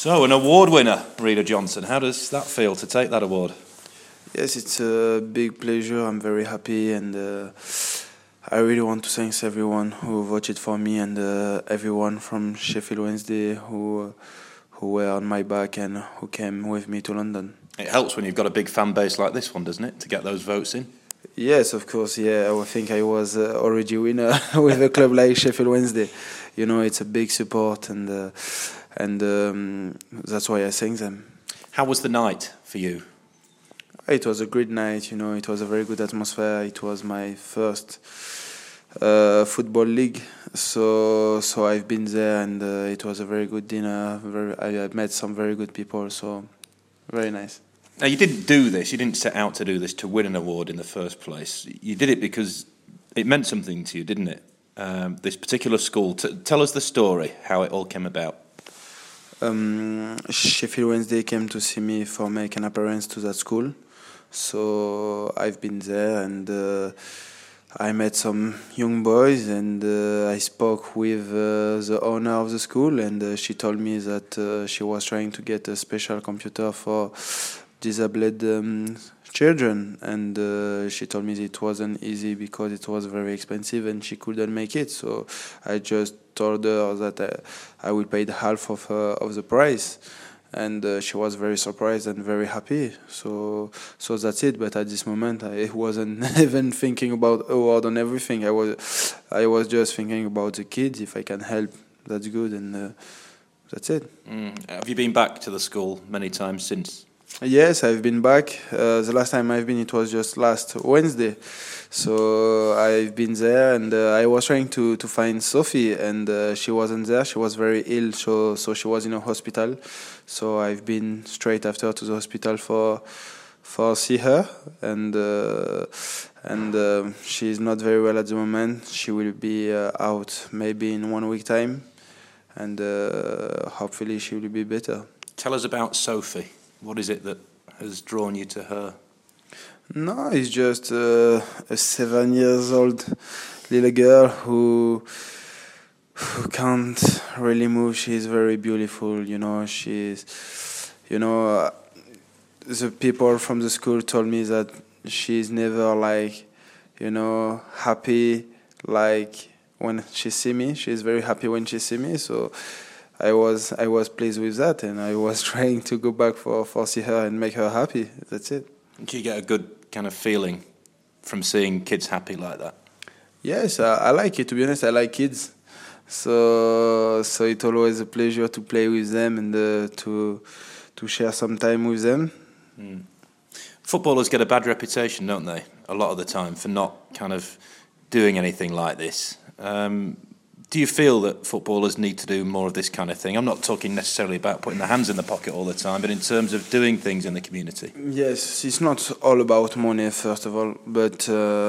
So, an award winner, Reader Johnson. How does that feel to take that award? Yes, it's a big pleasure. I'm very happy, and I really want to thank everyone who voted for me, and everyone from Sheffield Wednesday who were on my back and who came with me to London. It helps when you've got a big fan base like this one, doesn't it, to get those votes in? Yes, of course. Yeah, I think I was already winner with a club like Sheffield Wednesday. You know, it's a big support, and that's why I thank them. How was the night for you? It was a great night. You know, it was a very good atmosphere. It was my first football league, so I've been there, and it was a very good dinner. I met some very good people, so very nice. Now, you didn't do this, you didn't set out to do this to win an award in the first place. You did it because it meant something to you, didn't it? This particular school. Tell us the story, how it all came about. Sheffield Wednesday came to see me for make an appearance to that school. So I've been there, and I met some young boys, and I spoke with the owner of the school, and she told me that she was trying to get a special computer for disabled children, and she told me it wasn't easy because it was very expensive and she couldn't make it. So I just told her that I will pay the half of the price, and she was very surprised and very happy. So that's it. But at this moment, I wasn't even thinking about award and everything. I was just thinking about the kids. If I can help, that's good, and that's it. Have you been back to the school many times since? Yes, I've been back. The last time I've been, it was just last Wednesday. So I've been there, and I was trying to find Sophie, and she wasn't there. She was very ill, so she was in a hospital. So I've been straight after to the hospital for see her, and she's not very well at the moment. She will be out maybe in 1 week time, and hopefully she will be better. Tell us about Sophie. What is it that has drawn you to her? No, it's just a 7-year-old little girl who can't really move. She's very beautiful, you know. The people from the school told me that she's never happy like when she see me. She's very happy when she see me, so I was pleased with that, and I was trying to go back for see her and make her happy. That's it. Do you get a good kind of feeling from seeing kids happy like that? Yes, I like it. To be honest, I like kids. So it's always a pleasure to play with them and to share some time with them. Footballers get a bad reputation, don't they? A lot of the time for not kind of doing anything like this. Do you feel that footballers need to do more of this kind of thing? I'm not talking necessarily about putting their hands in the pocket all the time, but in terms of doing things in the community. Yes, it's not all about money, first of all, but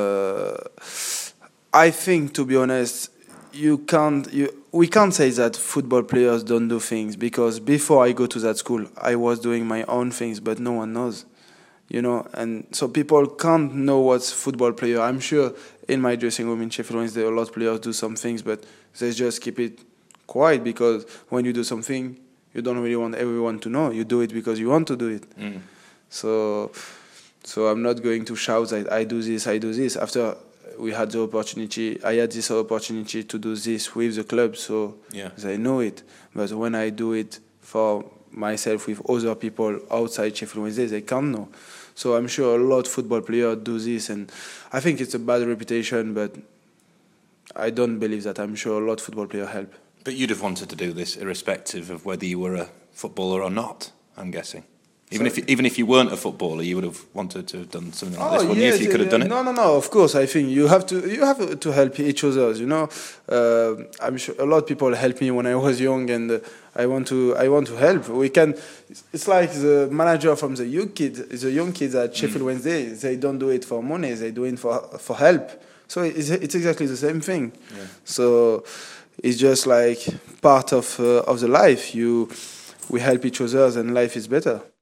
I think, to be honest, we can't say that football players don't do things, because before I go to that school, I was doing my own things, but no one knows. You know, and so people can't know what's football player. I'm sure in my dressing room in Sheffield Wednesday, a lot of players do some things, but they just keep it quiet, because when you do something, you don't really want everyone to know. You do it because you want to do it. So I'm not going to shout that I do this. After we had the opportunity, I had this opportunity to do this with the club, so they know it. But when I do it for myself with other people outside Sheffield Wednesday, they can't know. So I'm sure a lot of football players do this, and I think it's a bad reputation, but I don't believe that. I'm sure a lot of football players help. But you'd have wanted to do this irrespective of whether you were a footballer or not, I'm guessing. Even if you weren't a footballer, you would have wanted to have done something like this, wouldn't you, if you could have done it? No. Of course, I think you have to help each other. You know, I'm sure a lot of people helped me when I was young, and I want to help. We can. It's like the manager from the young kids at Sheffield Wednesday. They don't do it for money. They do it for help. So it's exactly the same thing. Yeah. So it's just like part of the life. We help each other, and life is better.